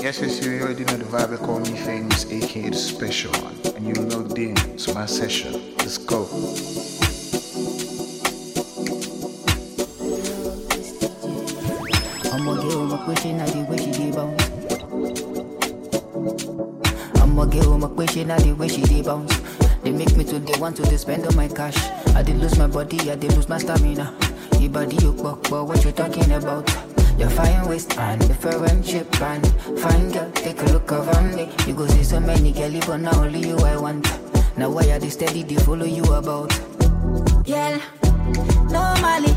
Yes, you already know the vibe. They call me famous, aka the special one. And you logged in to my session. Let's go. I'ma get with my question, I did where she did bounce. I'ma get with my question, I did where she did bounce. They make me to, they want to spend all my cash. I did lose my body, I did lose my stamina. Your body, you buck, but what you talking about? You're fine waist and different shape and fine girl, take a look over me. You go see so many girls, but now only you I want. Now why are they steady, they follow you about? Yeah, normally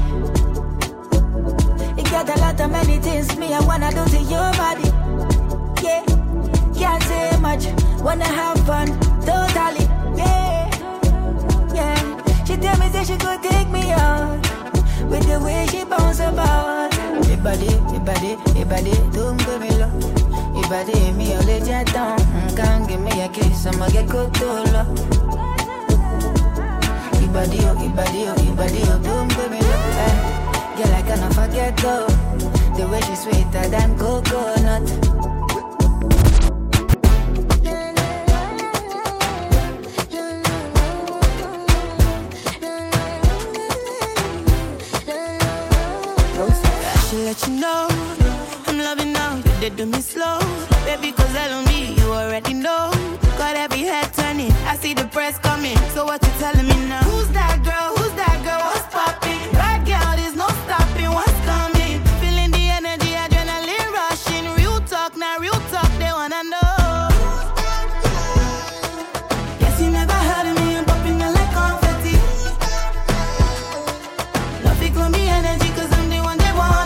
you got a lot of many things me I wanna do to your body. Yeah, can't say much, wanna have fun, totally. Yeah, yeah. She tell me that she could take me out with the way she bounce about. Ibadi, don't give me love. Ibadi, me all let you down. Can't give me a kiss, I'ma get good to love. Ibadi, don't give me love. Girl, I cannot forget though. The way she's sweeter than coconut. Let you know I'm loving now, you did do me slow. Baby, cause I don't me, you already know. Got every head turning, I see the press coming. So what you telling me now? Who's that girl, what's popping? Bad girl, there's no stopping, what's coming? Feeling the energy, adrenaline rushing. Real talk, they wanna know. Guess you never heard of me, I'm popping out like confetti. Love it, call me energy, cause I'm the one they wanna.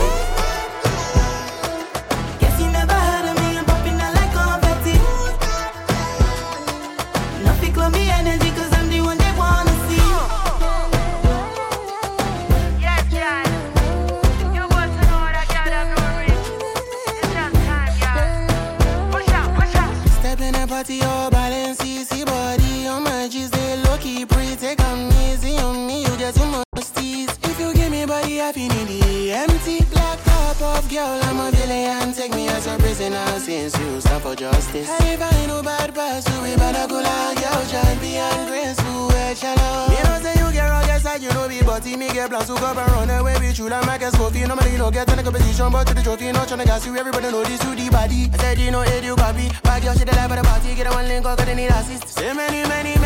Your balance, see body on my G's, they low-key pretty. Take on me, you get too much tease. If you give me body, I feel the empty. Black top of girl, I'm a villain. Take me as a prisoner since you stand for justice. I ain't no bad pass, so we better go like girl, champion, graceful, shallow. You know say you get rugged side, you know be butty. Me get plans to go and run away with you like Marcus Coffee. Normally don't get in the competition, but to the trophy, not trying to gas you. Everybody know this to the body. I said you know it, you copy. Back your shit, the life of the party. Get a one link, cause they need assist. Say many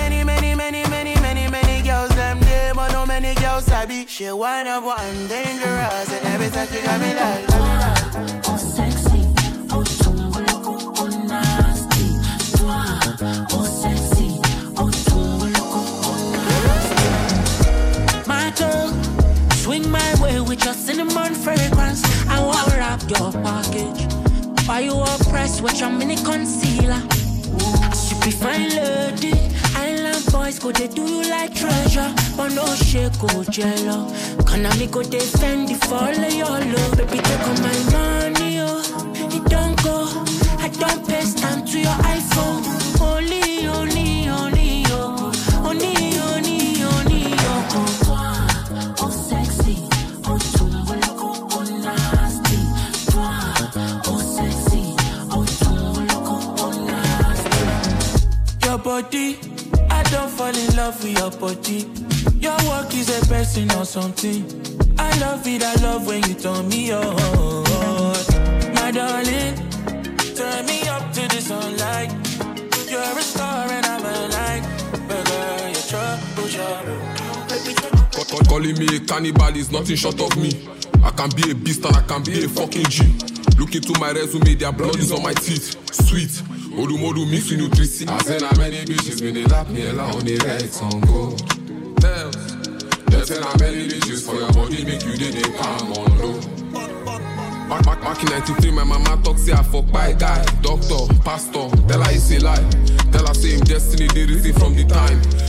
girls them there, but no many girls sabi. She wind up one dangerous, and every time she got me like oh sexy, oh tongue loco, oh nasty. Oh sexy, oh tongue loco, oh nasty. My girl, swing my way with your cinnamon fragrance. I wanna wrap your package. Why you oppressed with your mini concealer? She be fine lady. Island boys go they do you like treasure, but no shake go jello. Can I me go defend the fall of your love? Baby take on my money, oh. It don't go. I don't pay stamp to your iPhone. Only, oh. Only, oh. Oh sexy, oh tongue loco, oh nasty. Oh sexy, oh tongue loco, oh nasty. your body. I don't fall in love with your body. Your work is a person or something. I love it, I love when you turn me on. My darling, turn me up to the sunlight. You're a star and I'm a light. But girl, you're trouble. Calling me a cannibal is nothing short of me. I can be a beast and I can be a fucking G. Look into my resume, their blood is on my teeth. Sweet, Odu mix with nutrition. I said how many bitches been they lap me on the right song go. They said how many bitches for your body make you did they palm on low. Back in 93, my mama talk say I fuck by guy. Doctor, pastor, tell her it's a lie. Tell her say him destiny they written from the time.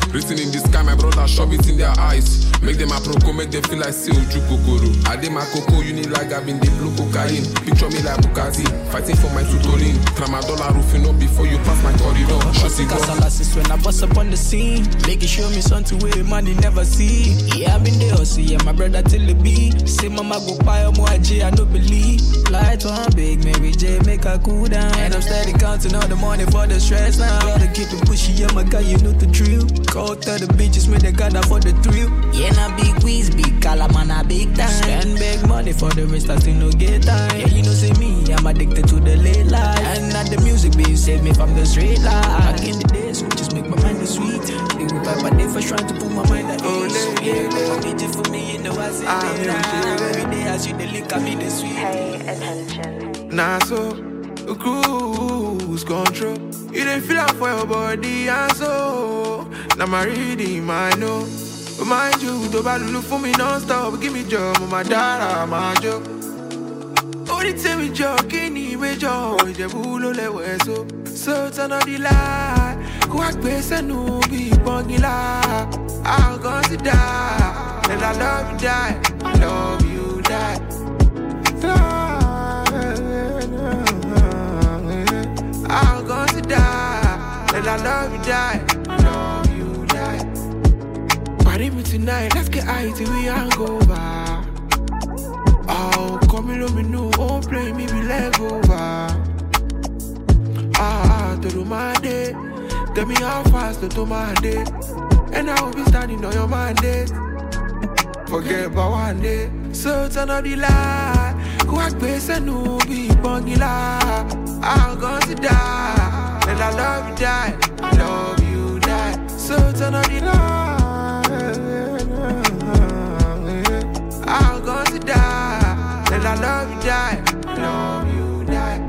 Written in the sky, my brother shove it in their eyes. Make them a proco, make them feel like say Uju Kokoro. I did my coco, you need like I've been the blue cocaine. Picture me like Bukati, fighting for my tutolin. Tramadol roofing up before you pass my corridor. Cause when I bust up on the scene, make it show me something where money never see. Yeah, I've been there, see, yeah, my brother till the beat. Say mama go buy a more J, I don't believe. Light on big, Mary J, make her cool down. And I'm steady counting all the money for the stress now. Gotta keep it pushy, yeah, my guy, you know the drill. Go to the bitches, make the gather for the thrill. Yeah, na big whiz, big color, man, a big time. Spend big money for the rest, I still no get time. Yeah, you know, say me, I'm addicted to the late life. And not the music, baby, save me from the straight life. Back in the days, just make my mind sweet. They would buy my day for trying to put my mind at ease. Yeah, but need it for me, you know I say that. Every day as you the link, I mean the sweet. Pay attention. Nah, so cruise control. You didn't feel out for your body, and so now my reading, I know. But mind you, don't bother look for me non-stop. Give me job, my dada, my job. Only tell me job, can you be job? You will let so. So turn on the light. Quack base and no be buggy la. I'm gonna die, and I love you die. I love you die. I'm gonna die, and I love you die. I love you die. Party me tonight, let's get high till we hang over. Oh, come and let me know, oh play me be leg over. To do my day. Tell me how fast to do my day. And I will be standing on your mandate. Forget about one day. So turn on the light. Quack base and no be buggy la. I'm gonna die, and I love you die. I love you die. So turn on the light. I'm gonna die, and I love you die. I love you die.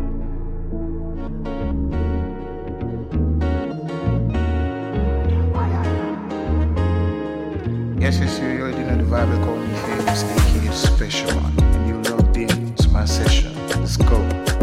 Yes, it's you already know the vibe. They call me famous, aka the special one. And you logged in to my session. Let's go.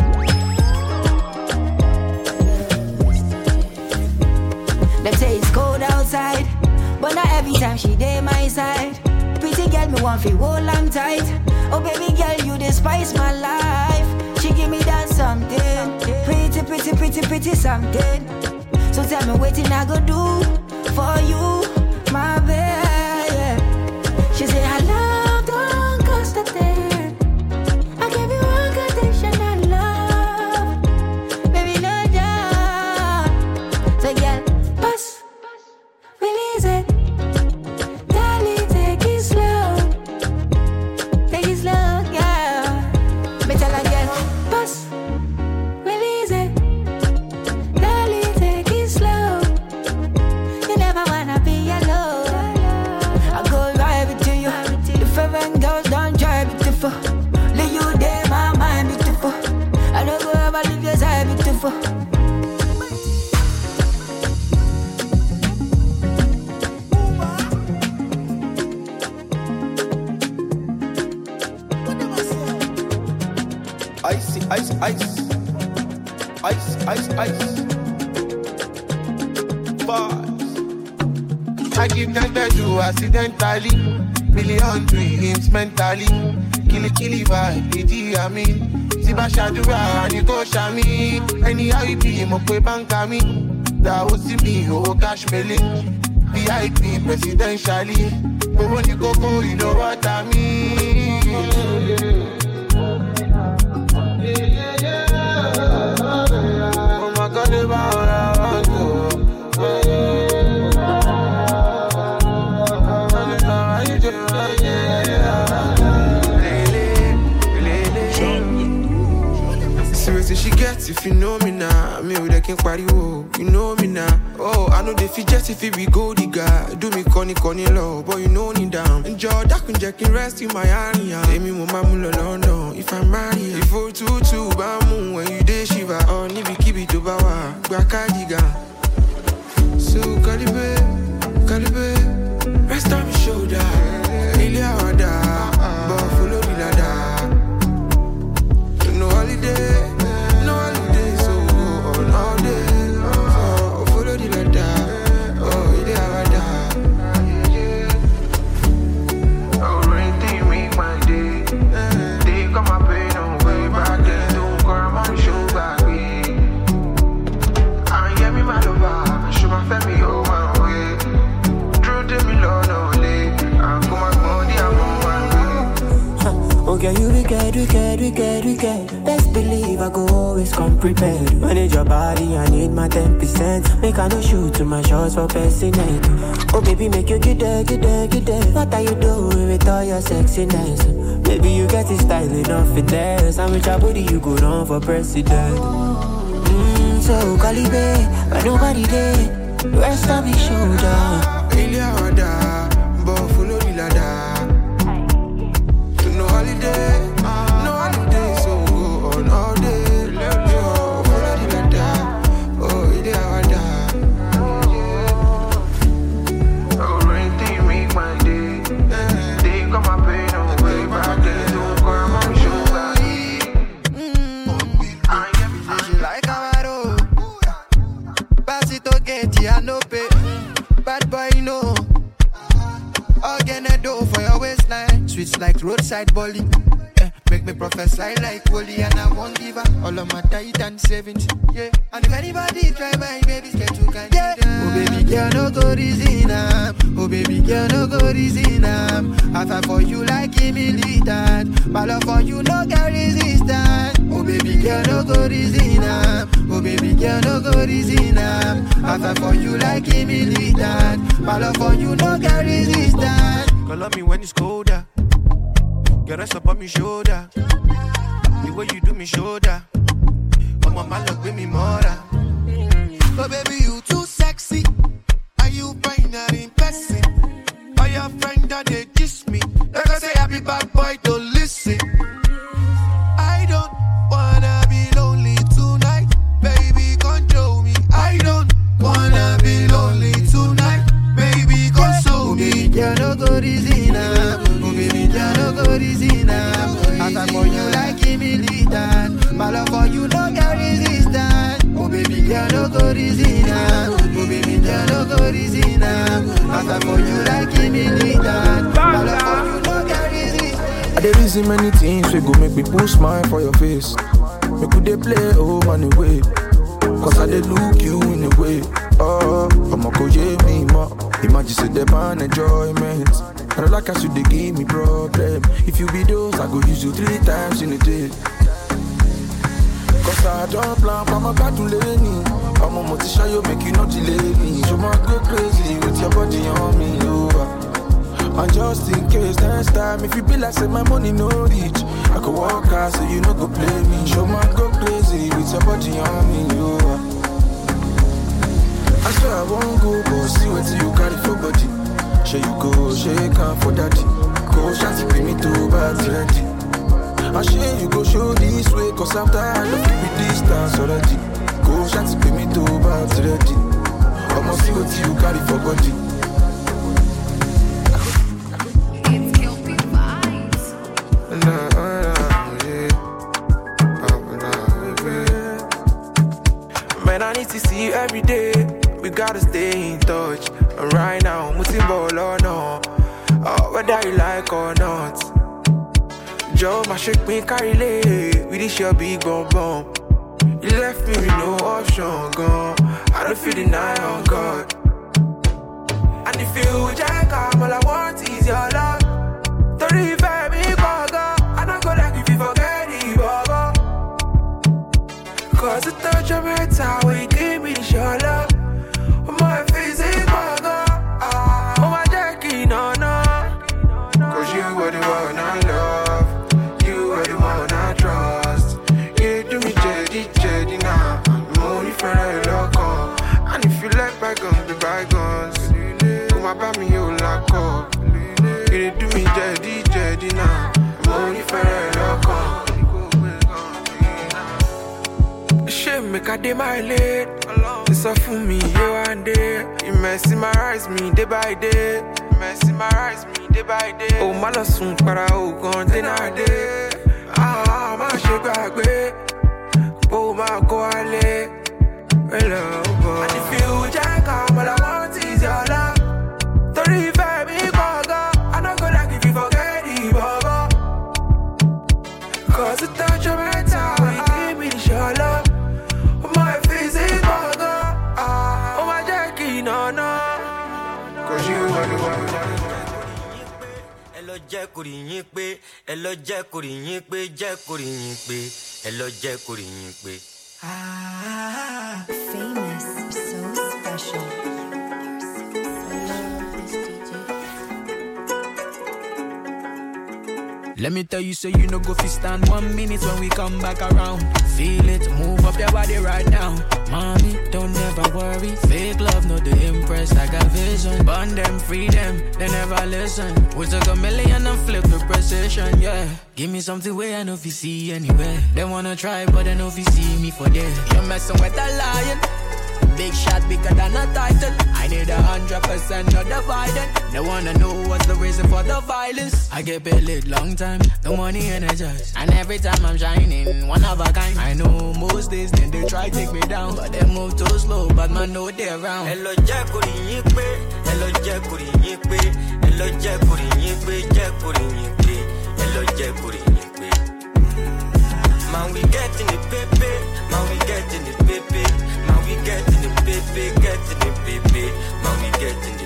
Them say it's cold outside, but not every time she dey my side. Pretty girl, me want feel hold on tight. Oh baby girl, you dey spice my life. She give me that something, pretty something. So tell me what I go do for you, my baby. She say I love don't cost a thing. I give you unconditional love, baby, no doubt. So girl, pass, release it, darling, take it slow, girl. Me tell her girl, pass, release it, darling, take it slow. You never wanna be alone. I go right to you. The foreign girls don't try beautiful. Leave you there, my mind beautiful. I don't go ever leave your side beautiful. Ice. Bars. I give them that to accidentally. Million dreams mentally. Kill vibe, it I mean. Siba Shadura and you go shami. Anyhow you be, mo kwe banka mi. That was me, oh cash me VIP presidentially. But when you go, you know what I mean. Oh my God, if I want to. She gets if you know me now. Me with a king party, oh, you know me now. Oh, I know they feel just if it be gold digger. Do me conny low, but you know me down. Enjoy that can jack and rest in my area. Tell me what my mulo London if I'm married. If you 2-2 bamu when you day shiva. Oh, nibi kibi to bawa, bracadiga. So Calibre, rest on my shoulder. Ilya wada, but follow me ladder. No holiday. So follow the ladder. Oh, girl, you wicked. Best believe I go always come prepared. Manage your body, I need my 10%. Make I no shoot to my shots for passing night. Oh baby, make you get there. What are you doing with all your sexiness? Baby, you get it style enough finesse. And with your body, you go run for president. So call it babe, but nobody there. Rest on me shoulder. Ilia wada, but follow the ladder. No holiday, so go on all day. Follow the ladder, oh Ilia wada. Oh, rain thing make my day. They got my pain away, but they don't come on sugar. I am like a road. Pass it to get you, I no pay. Bad boy, no. Again, a door for your waistline. Sweets like roadside bully. Make me prophesy like Wally, and I won't give up all of my Titan savings. Yeah. And if anybody try my babies, get you can yeah. Oh baby girl, no go reason. Oh baby girl, no go reason. I fight for you like a militant. My love for you, no get resistance. Oh baby girl, no go reason. Oh baby girl, no go reason. I fight for you like a militant. My love for you, no get resistance. Call on me when it's colder. Your rest up on me shoulder. The way you do me shoulder. I'm on my luck with me more. Oh baby, you too sexy. Are you find that in person? Are your friend that they kiss me? Like I say, happy bad boy, don't listen. I don't wanna be lonely tonight. Baby, control me. I don't wanna be lonely tonight. Baby, console me. Yeah, no go reason. Oh baby, yeah, no go reason. I fight for you like a militant. My love for you, no get resistance. Oh baby, yeah, no go reason. Oh baby, yeah, no go reason. I fight for you like a militant. My love for you, no get resistance. I dey reason many things we go make me put smile for your face. Make you dey play oh man away. Cause I dey look you in a way. Oh, I'ma go yeah me more. Imagine say the man enjoyment. I don't like as you they give me problem. If you be those, I go use you 3 times in a day. Cause I don't plan for my bad to lane. I'm a motivation, you make you not delay me. You might go crazy with your body on me, over. And just in case next time, if you be like say my money no reach, I could walk out so you no go play me. You might go crazy with your body on me, over. I swear I won't go, but see what you carry for body. Share you go, shake hand for daddy. Go shanty pay me to bad ready. I share you go show this way, cause I'm tired of keeping distance already. Go shanty pay me to bad ready. I'ma see what you carry for body. It's Kelpie Vibes. Man, I need to see you every day. We gotta stay in touch. And right now, mutin ball or no. Whether you like or not. Joe, my shake me carry lay. We this your big bum bum. You left me with no option, gone. I don't feel the night on God. And if you jack up, all I want is your love. Don't revive me, bugger. I don't go like if you forget it, bugger. Cause the touch of my time, we give me your love. My face is bugger. Oh, my Jackie, no. Cause you were the one I love. You were the one I trust. You do me jedi now. I'm only for a lock on. And if you like bygones, be bygones. Come about me, you lock up. You do me jedi now. I'm only for a lock on. Shame make a day my late. It's all for me, you and day. You mesmerize me day by day. Mesmerize me day by day. Oh, my love soon para oh gone dinner day. Ah, my sugar way. Oh, my go ale. Hello, boy. And if you jack up, all I want is your love. Don't revive me, bugger. I don't go like if you forget it, bugger. Cause the touch of my time, you give me your love. My face is bugger. Oh, my Jackie, no. Cause you are the one. jẹ́ kó rí yín pé, ẹ lọ jẹ́ kó rí yín pé, jẹ́ kó rí yín pé, ẹ lọ jẹ́ kó rí yín pé. Famous, so special. Let me tell you, so you no go fi stand 1 minute when we come back around. Feel it, move up your body right now. Mommy, don't ever worry. Fake love, no they impress. I got vision. Burn them, free them, they never listen. We took a million and flip the precision, yeah. Give me something where I know if you see anywhere. They wanna try, but they know if you see me for there. You're messing with a lion. Big shot bigger than a title. I need 100% not divided. They wanna know what's the reason for the violence. I get paid long time, the money energized. And every time I'm shining, one of a kind. I know most days then they try take me down, but they move too slow, but man know they're around. Hello Jack Kuriyipe, hello Jack Kuriyipe, hello Jack Kuriyipe, Jack Kuriyipe, hello Jack Kuriyipe. Man we get in the pepe, man we get in the pepe. We get in the baby, get in the baby, man, we get in the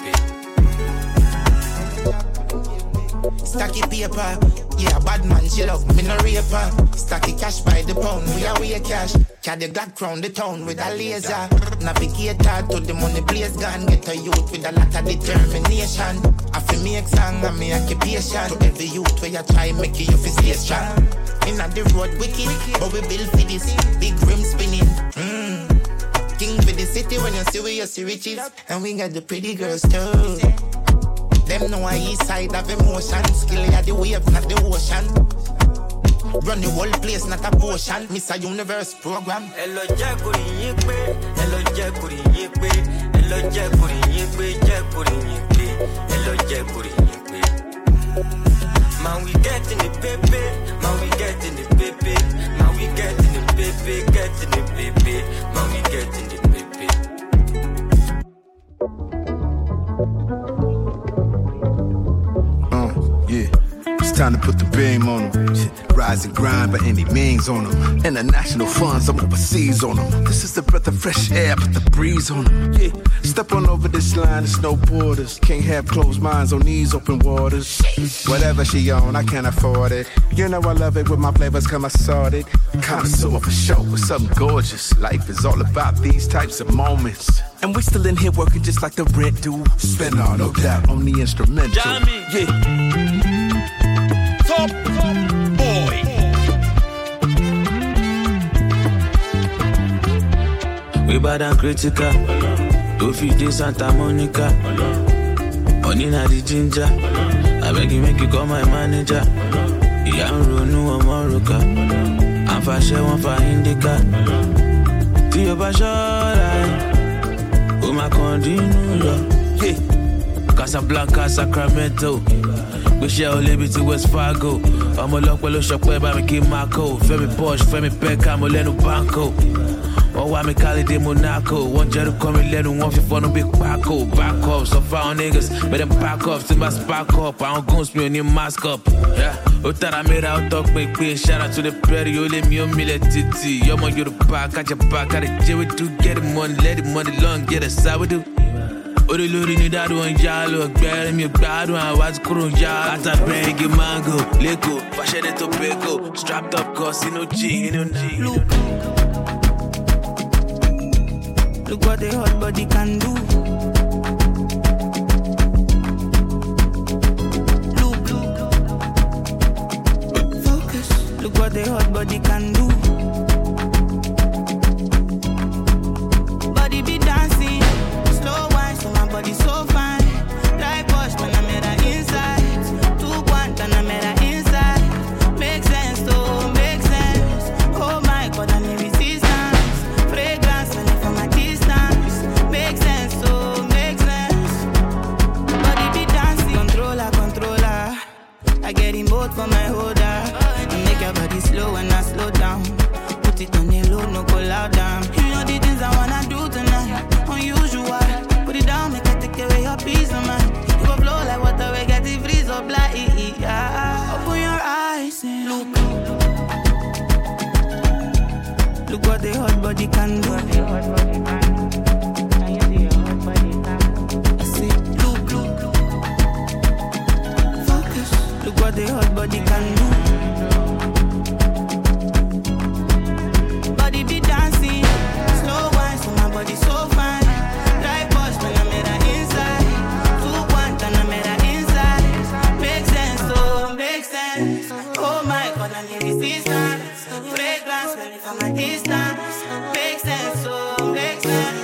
baby. Stacky paper, yeah, bad man, she love me, no raper. Stacky cash by the pound, we are way cash. Carry the Glock round the town with a laser. Navigator to the money place gun. Get a youth with a lot of determination. I feel me exam and me occupation. To every youth where you try make you feel stay strong. Inna the road wicked, but we build for this. Big rim spinning. King for the city when you see we you see riches. And we got the pretty girls too. Them know our east side of emotion. Skill ya the wave, not the ocean. Run the whole place, not a potion. Miss a universe program. Hello Jack Kuriyipe, hello Jack Kuriyipe, hello Jack Kuriyipe, Jack Kuriyipe, hello Jack Kuriyipe. Man we get in the pepe, man we get in the pepe, man we get in the pepe, get in the pepe, man we get in the pepe. Yeah. It's time to put the beam on them. Rise and grind by any means on them. International funds, I'm overseas on them. This is the breath of fresh air, put the breeze on them. Yeah. Step on over this line, there's no borders. Can't have closed minds on these open waters. Whatever she on, I can't afford it. You know I love it when my flavors come assorted. Connoisseur for show with something gorgeous. Life is all about these types of moments. And we still in here working just like the rent do. Spend all no doubt on the instrumental. Jamie. Yeah. Top boy. We bad and critical. Do 50 Santa Monica. Money na the ginger. I beg you make you call my manager. Yeah, I'm Ronu Amoroka. I'm for sure one for Indica. To your passion, oh my continue. Yeah. Casablanca, Sacramento. We share all live to West Fargo. I'm a lock well shop where I keep my code. Femi Porsche, Femi Peckham, Moleno Banco. Oh, I make Cali de Monaco. One jet to come in, let one for no big Paco. Back up, so far on niggas. But them pack up, till my spark up. I don't go spin your mask up. Yeah. Utara made out talk, make shout out to the Perry, you let me on titi. Yo, man, you the pack, I just pack, I the Jerry to get the money, let the money long, get a sourdough. Ori lori ni dadu anjalo, gbere mi gbadu an wat kuro ja. Ata bregi mango, leko, fashion to peko, strapped up cause no G, no G. Look what the hot body can do. Focus. Look what the hot body can do. Body be dancing. Slow wine, so my body so fine. Like Bosch, when I'm at her inside. 2-1, when I'm at her inside. Make sense, oh, make sense. Oh my God, I'm in resistance. Fragrance, when I'm from my distance. Make sense, oh, make sense. Body be dancing. Controller, controller. I get in both for my holder. I make your body slow when I slow down. Put it on the low, no go loud down. You know the things I wanna do tonight. Unusual. Put it down, make it take away your peace of mind. You go flow like water, we get it freeze up like open your eyes and look. Look what the hot body can do. I say, look. Focus. look what the hot body can do. Body be dancing, slow wine, so my body so fine. Dry push when I made her inside. 2-1 and I made her inside. Make sense, oh, make sense. Oh my God, I need resistance. Fragrance, ready for my distance. Make sense, oh, make sense.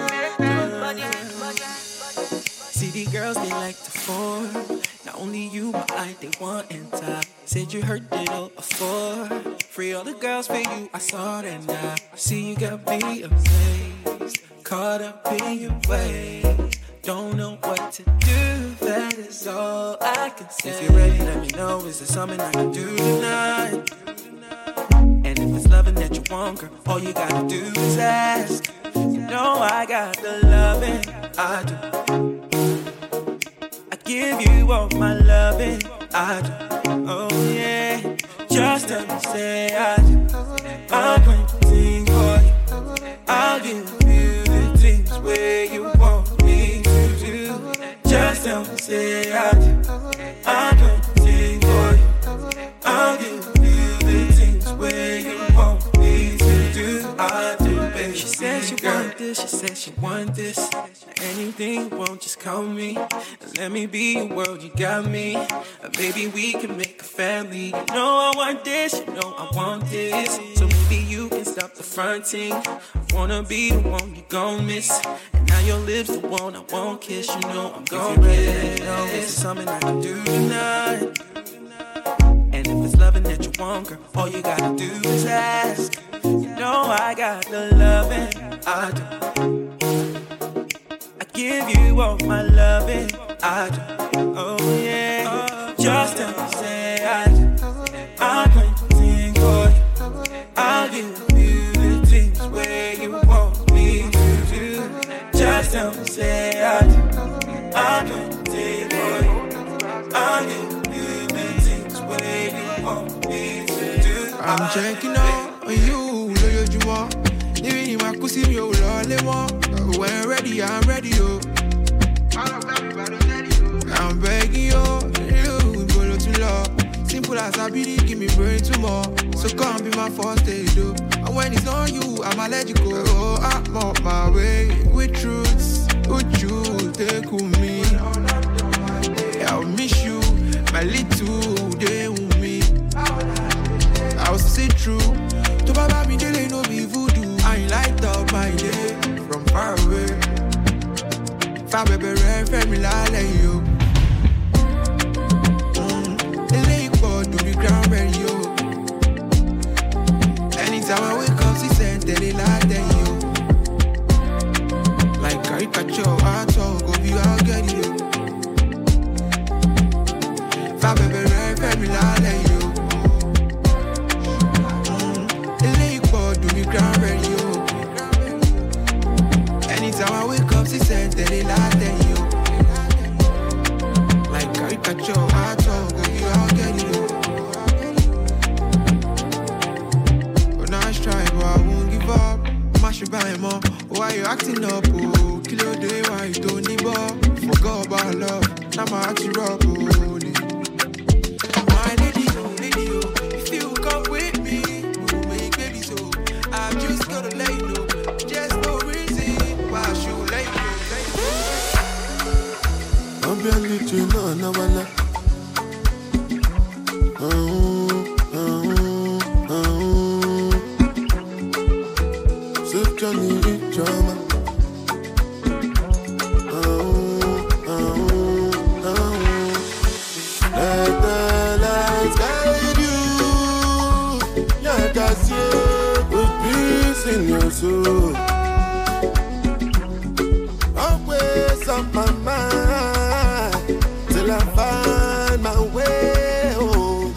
See the girls, they like to form. Not only you, but they want in top. Said you heard it all before. Free all the girls for you, I saw that now. See you got me amazed, caught up in your way. Don't know what to do, that is all I can say. If you're ready, let me know, is there something I can do tonight? And if it's loving that you want, girl, all you gotta do is ask. You know I got the loving, I do. Give you all my loving, I do. Oh yeah, just let me say I do. I'll bring things for you. I'll give you the things where you want me to do. Just let me say I do. I'll bring things for you. I'll give you the things where you want me to do. I do, baby. She said she want this, she said she want this. Anything you want, just call me. And let me be your world, you got me. And maybe we can make a family. You know I want this, you know I want this. So maybe you can stop the fronting. I wanna be the one you gon' miss. And now your lips the one I won't kiss. You know I'm gon' get it. It's something I can do tonight. And if it's loving that you want, girl, all you gotta do is ask. You know I got the loving, I do. Give you all my loving, I do. Oh yeah, just tell me say I do. I'll bring things for you. I'll give you the things where you want me to do. Just tell me say I do. I'll bring things for you. I'll give you the things where you want me to do. I'm checking out on you, you want. Living in my pussy, you lolly one. When ready, I'm ready, yo. I'm begging you, go to law. Simple as I be, give me brain tomorrow. So come be my first day, though. And when it's not you, I'm allergic. Oh, I'm on my way with truths. Would you take with me? I'll miss you, my little day with me. I'll see through. To Baba me, they no be voodoo. I light up my day from far away. Far baby, red, me like you. The lake board to be ground ready, yo. Anytime I wake up, she said, tell it like that, yo. Like caricature, I talk, go be all get you. Far baby, red, me like you. The lake board to be ground ready, yo. Anytime I wake up, she said, tell it like that, yo. Like caricature, I talk, go be all get you. But now I try, but I won't give up. Mash it by more. Why you acting up, oh? Kill your day, why you don't need up? Forgot about love, now my heart is rock, holy. My lady, oh, if you come with me, we'll make baby so. I've just gotta lay low, just no reason why I should lay low. I'm being little, no, wala. Sip Johnny, drama. Let the lights guide you. Yeah, that's you. With peace in your soul. Always on my mind till I find my way home.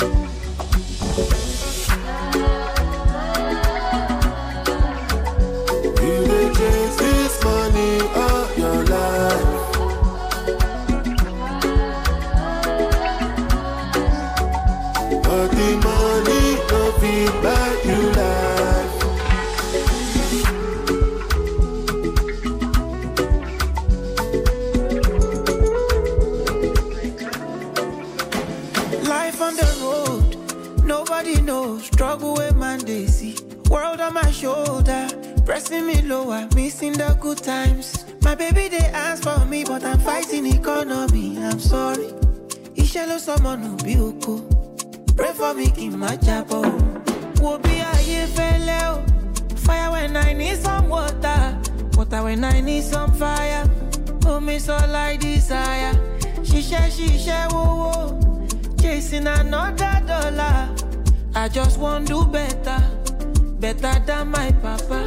You may chase this money all your life. But the money don't feel like you life. you know, struggle with man they see. World on my shoulder, pressing me lower, missing the good times. My baby they ask for me, but I'm fighting economy. I'm sorry. Ishelo someone who be okay. Pray for me, keep my chapel. Will be a year fellow. Fire when I need some water. Water when I need some fire. Oh, me so like desire. She share, whoa, whoa. Chasing another dollar. I just want to do better. Better than my papa.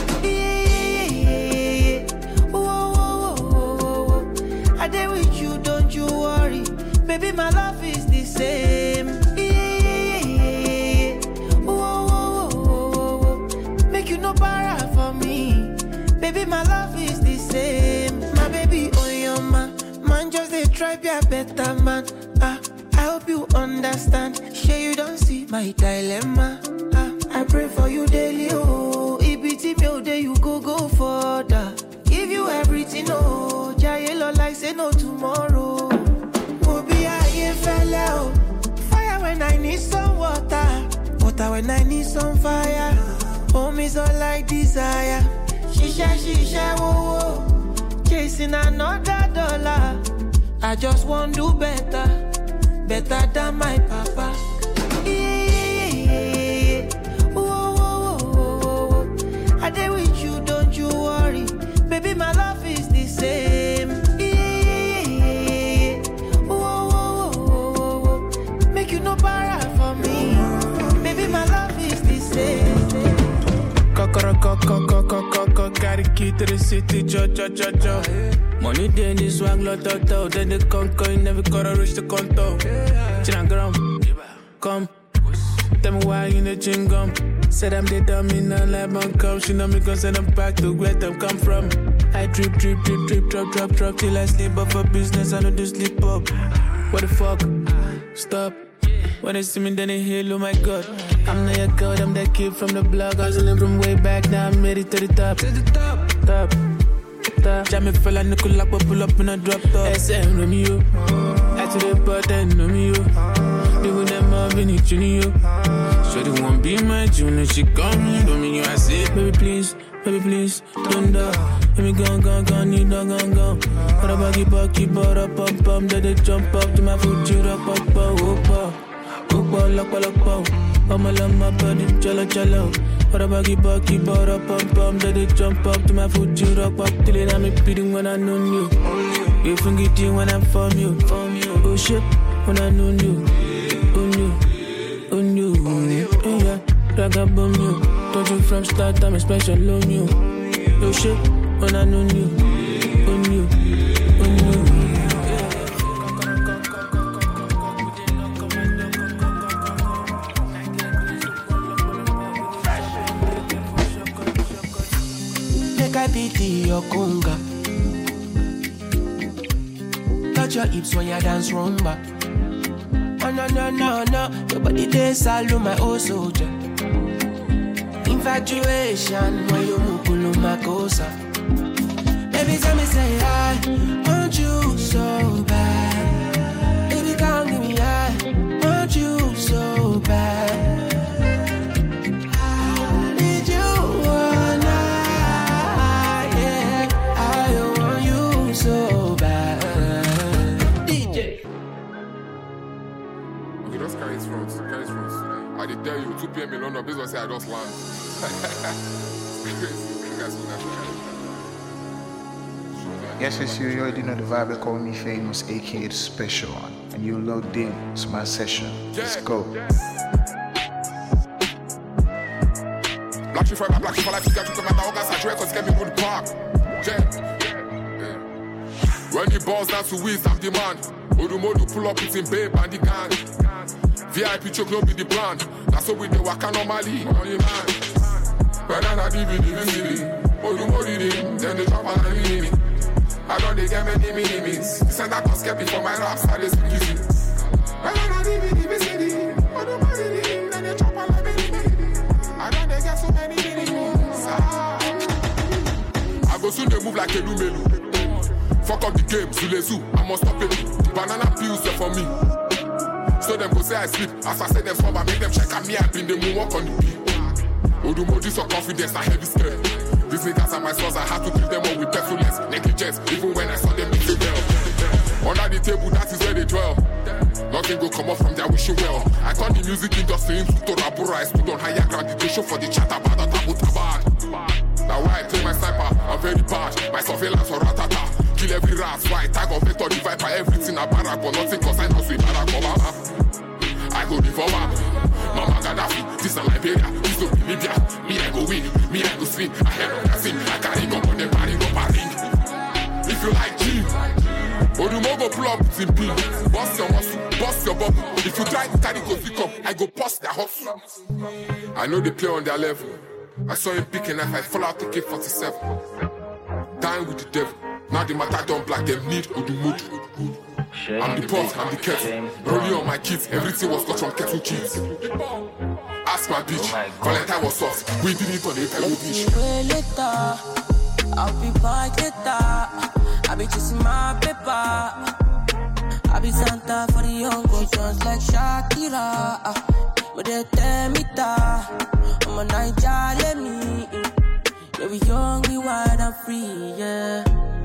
Yeah. Whoa, whoa, whoa, whoa. I there with you, don't you worry. Baby, my love is the same. Yeah. Whoa, whoa, whoa, whoa. Make you no para for me. Baby, my love is the same. My baby, oh your man. Man, just they try be a better man. I hope you understand. Sure you don't see my dilemma. I pray for you daily, oh. If it's me, oh, there you go further. Give you everything, oh. Jayelo like say no tomorrow. Will be a year fellow. Fire when I need some water. Water when I need some fire. Home is all like desire. She share, whoa, whoa. Chasing another dollar. I just want to do better. Better than my papa. Yeah. Whoa, whoa, whoa, whoa. I there with you, don't you worry. Baby, my love is the same. Yeah. Whoa, whoa, whoa, whoa. Make you no para for me. Baby, my love is the same. Gotta key to the city, jo. Money then this swag lot out, then they conquer, never gotta reach the conto. Chinagram, come. Tell me why you in the gym gum. Said I'm the dummy, not like man come. She know me cause I'm back to where them come from. I drip, drop till I sleep up for business, I know do sleep up. What the fuck? Stop. When they see me, then they hail, oh my god. I'm not your god, I'm that kid from the block. Hustling from way back, now I'm ready to the top. To the top. Jammy fella, nickel lock, but pull up in a drop top. SM, Romeo. Add to the button, Romeo. They with them up in it, Junior. So they won't be my junior, she call me, Romeo. I say, baby, please, don't die. Let me go, need a go. What about keep up, pump, then they jump up to my foot, you rock, up. Lock, I'ma love my body, jello. What about keep up, pump, then they jump up to my foot, you rock, up. Till it, I'm beating when I know you. You forget it when I'm from you. Oh shit, when I know you. On you. Yeah, drag up on you. Told you from start, I'm a special on you. Oh shit, when I know you. On you. I pity your conga. Touch your hips when you dance rumba. Oh no. Your body they salute my old soldier. Infatuation when you move pull my cosa. Baby tell me say I want you so bad. Baby come give me I want you so bad. I did tell you, 2 p.m. in London, please don't say I just land. Yes, it's you already know the vibe. They call me famous, aka the special one. And you logged in, it's my session. Let's go. Black shit for life, you got to come out of address, cause get me good park. When the balls dance to whiz, I'm the man. Odumodu pull up with him babe and the gang. VIP choke no be the plan. That's how we do waka normally on your man. When I DVD, Odumodu then they drop on the mini. I don't they get many minimis. Send that cause kept me for my raps, I just speak easy. When I DVD, Odumodu then they drop on the mini. I don't they get so many minimis. I go soon they move like a lumelu. Fuck up the game, Zulezu, I must stop it. Banana pills for me. so them go say I sleep. As I say them small, but make them check at me, I bring them walk on the beat. Odumodu so confidence, I heavy skirt. These niggas are my sons, I had to treat them all with petulance, negligence, even when I saw them mixing well. Under the table, that is where they dwell. Nothing go come up from their wishing well. I turned the music industry into Torabura. I stood on higher ground, the show for the chat about the tabu tabad. Now why I play my sniper, I'm very bad. My surveillance or ratata. Kill every rat, right? Tag of vector, the viper, everything a barack, but nothing cause I know sweet Barack Obama. I go the former. Mama Gaddafi, this is Liberia, this is Libya. Me I go win, me I go swing. I hear no casting, I carry gun on them party, no partying. If you like G, Odumo go pull up with him P. Bust your muscle, bust your bubble. If you try to carry go pick up, I go bust their hustle. I know they play on their level. I saw him picking knife, I fall out to K47. Dying with the devil. Now the matter don't black, them need Odumodu. I'm the pot, I'm the kettle. Rolling on my kids, everything was got from kettle cheese. Ask my bitch, Valentine was soft. We did it on the Pebble Beach. Later, I'll be back later. I'll be chasing my paper. I'll be Santa for the young girls, just like Shakira. But they tell me that I'm a Niger, let me. Yeah, we young, we wild and free, yeah.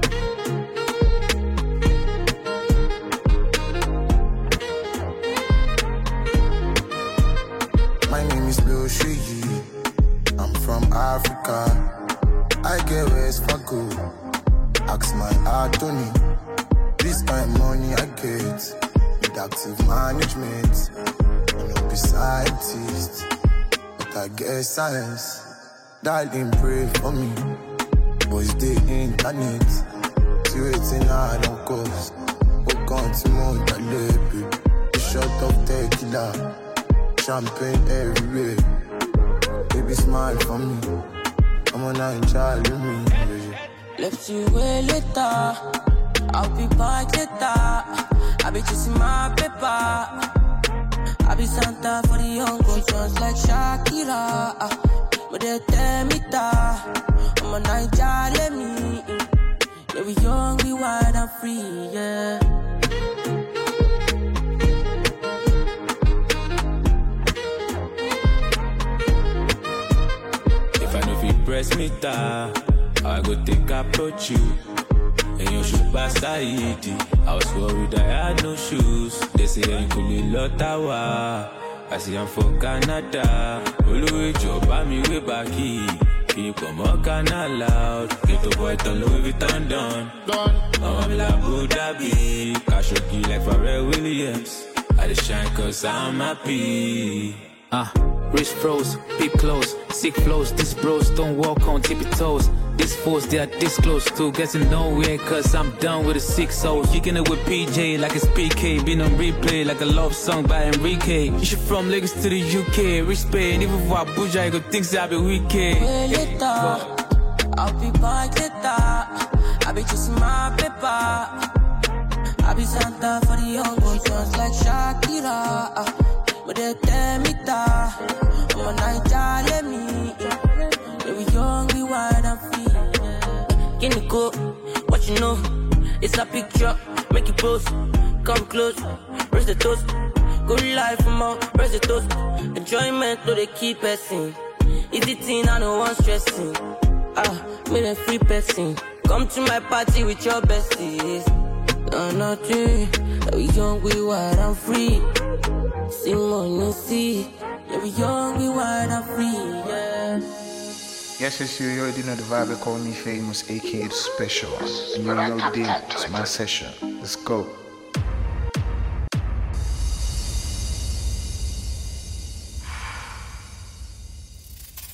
My name is Lil Shiji. I'm from Africa. I get West Fago. Ask my Anthony. This kind of money I get with active management. I'm not a scientist, but I get science. Darling, pray for me. Boys, the internet. See waiting hard on cost. Walk on to Montalebe. A shot of tequila. Champagne everywhere. Baby, smile for me. I'm on a child with me. Left you way later. I'll be back later. I'll be chasing my paper. I'll be Santa for the young girls, just like Shakira. But they tell me that I'm a Niger, let me. Yeah, we young, we wild and free, yeah. Press me down, I go take approach you. And you should pass Saidi. I was worried I had no shoes. They say I'm cool in Lottawa. I say I'm for Canada. Oluwe job by me way back here. Keep on more canal loud. Get the boy to Louis Vuitton done. I'm like Abu Dhabi. Cash like Pharrell Williams. I just shine cause I'm happy. Wrist froze, peep close, sick flows. These bros don't walk on tippy toes. These fools, they are this close to getting nowhere. Cause I'm done with the 6-0. Kicking it with PJ like it's PK. Been on replay like a love song by Enrique. You should from Lagos to the UK. Respect, even for Abuja, I go think I'll be wicked. Later, I'll be back later. I'll be chasing my paper. I'll be Santa for the young ones, just like Shakira. But they tell me that I'm a Niger, let me. Yeah, we young, we wild and free. Can you go? What you know? It's a picture, make it post. Come close, raise the toast. Go live from all, raise the toast. Enjoyment, though they keep passing. Easy thing, I no one stressing. Made a free person. Come to my party with your besties. No, nothing. Yeah, we young, we wild and free. See money, see. Yeah, we young, we wild and free, yeah. Yes, you already know the vibe. They call me famous, aka the special. And you're logged in to my session. Let's go.